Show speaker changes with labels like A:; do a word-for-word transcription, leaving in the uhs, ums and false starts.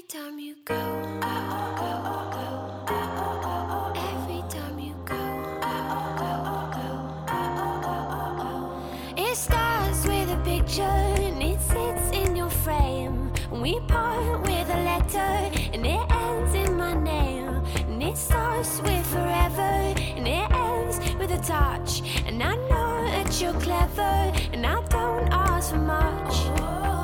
A: time you go, go, go, go, go, every time you go, go, go, go, go, go. It starts with a picture and it sits in your frame. We part with a letter and it ends in my name. And it starts with forever and it ends with a touch. And I know that you're clever and I don't ask for much.